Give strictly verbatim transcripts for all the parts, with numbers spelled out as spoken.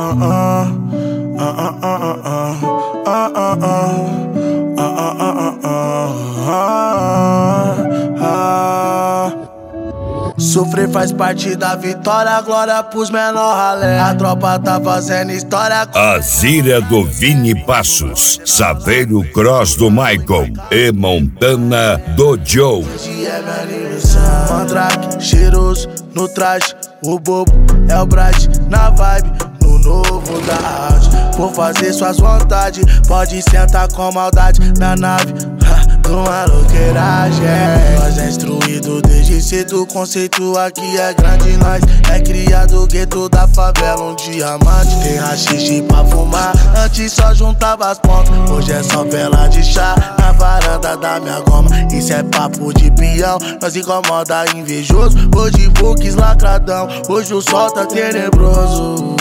Sofrer faz parte da vitória, glória pros menor ralé. A tropa tá fazendo história. A Zíria do Vini Passos, Saveiro Cross do Michael e Montana do Joe. Hoje é minha aniversário. Mandrake, cheiroso, no traje. O bobo é o Bright, na vibe, no novo da áudio. Vou fazer suas vontades, pode sentar com maldade na nave. Numa louqueiragem, nós é instruído desde cedo. O conceito aqui é grande, nós é criado gueto da favela, um diamante. Tem rachixe pra fumar, antes só juntava as pontas, hoje é só vela de chá na varanda da minha goma. Isso é papo de peão, nós incomoda invejoso. Hoje books lacradão, hoje o sol tá tenebroso.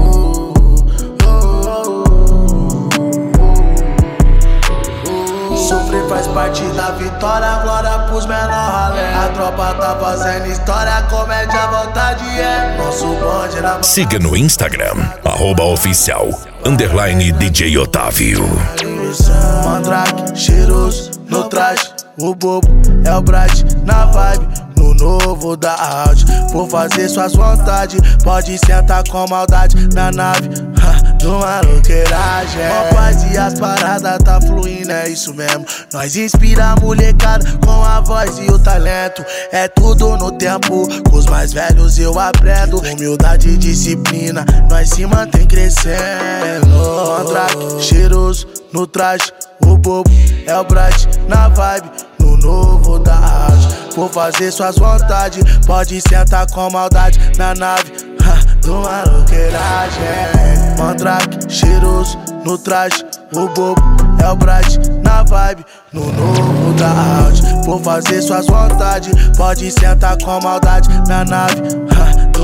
Sofrer faz parte da vitória, glória pros menor ralé. A tropa tá fazendo história, comédia à vontade é nosso bonde na... Siga no Instagram, arroba oficial, underline D J Otávio. Mandrake, cheiroso, no traje. O bobo é o Bright, na vibe, no novo da áudio. Vou fazer suas vontades, pode sentar com maldade na nave, numa louqueiragem. Ó paz e as paradas tá fluindo, é isso mesmo. Nós inspira a molecada com a voz e o talento. É tudo no tempo, com os mais velhos eu aprendo. Humildade e disciplina, nós se mantém crescendo. Mandrake, cheiroso, no traje. O bobo é o Bright, na vibe, no novo da áudio. Vou fazer suas vontades, pode sentar com maldade na nave, numa louqueiragem. Mandrake, cheiroso, no traje. O bobo é o Bright, na vibe, no novo da áudio. Vou fazer suas vontades, pode sentar com maldade na nave,